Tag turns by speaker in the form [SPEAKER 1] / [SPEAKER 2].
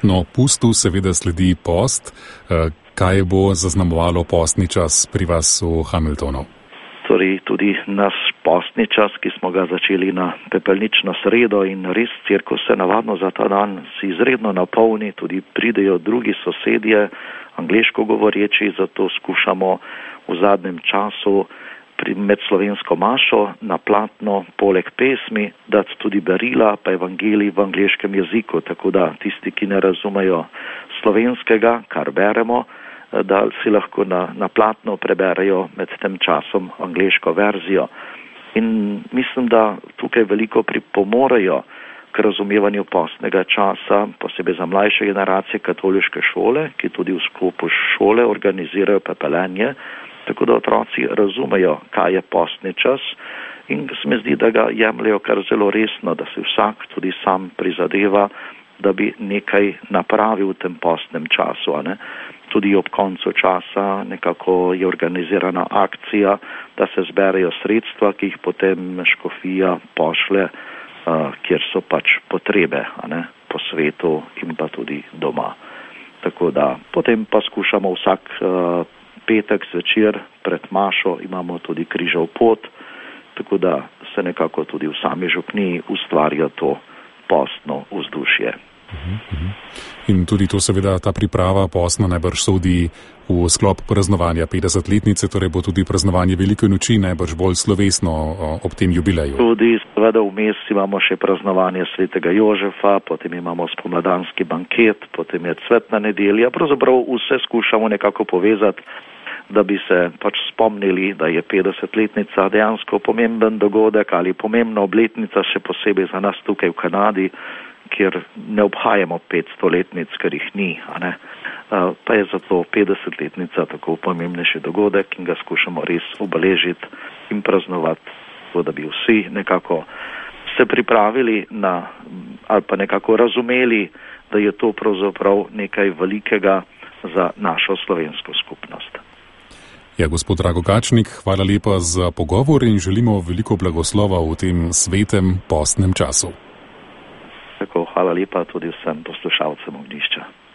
[SPEAKER 1] No, pustu seveda sledi post. Kaj bo zaznamovalo postni čas pri vas v Hamiltonu?
[SPEAKER 2] Torej, tudi naš postni čas, ki smo ga začeli na pepelnično sredo in res cirkus se navadno za ta dan si izredno napolni, tudi pridejo drugi sosedje, angleško govoreči, zato skušamo v zadnjem času med slovensko mašo na platno poleg pesmi dati tudi berila pa evangelij v angleškem jeziku, tako da tisti, ki ne razumejo slovenskega, kar beremo, da si lahko na platno preberejo med tem časom angleško verzijo. In mislim, da tukaj veliko pripomorejo k razumevanju postnega časa, posebej za mlajše generacije katoliške šole, ki tudi v sklopu šole organizirajo pepelenje, tako da otroci razumejo, kaj je postni čas in se mi zdi, da ga jemljajo kar zelo resno, da si vsak tudi sam prizadeva, da bi nekaj napravil v tem postnem času. Tudi ob koncu časa nekako je organizirana akcija, da se zberejo sredstva, ki jih potem škofija pošle, kjer so pač potrebe, po svetu in pa tudi doma. Tako da potem pa skušamo vsak petek zvečer pred mašo imamo tudi križev pot, tako da se nekako tudi v sami župniji ustvarja to postno vzdušje.
[SPEAKER 1] In tudi to seveda ta priprava postna najbrž sodi v sklop praznovanja 50-letnice, torej bo tudi praznovanje Velike noči najbrž bolj slovesno ob tem jubileju.
[SPEAKER 2] Tudi seveda vmes imamo še praznovanje svetega Jožefa, potem imamo spomladanski banket, potem je cvetna nedelja, pravzaprav vse skušamo nekako povezati, da bi se pač spomnili, da je 50-letnica dejansko pomemben dogodek ali pomembna obletnica, še posebej za nas tukaj v Kanadi, kjer ne obhajamo 500-letnic, ker jih ni, pa je zato 50-letnica tako pomembnejši dogodek in ga skušamo res obeležiti in praznovati, da bi vsi nekako se pripravili ali pa nekako razumeli, da je to pravzaprav nekaj velikega za našo slovensko skupnost.
[SPEAKER 1] Ja, gospod Drago Gačnik, hvala lepa za pogovor in želimo veliko blagoslova v tem svetem postnem času.
[SPEAKER 2] Tako, hvala lepa tudi vsem poslušalcem Ognjišča.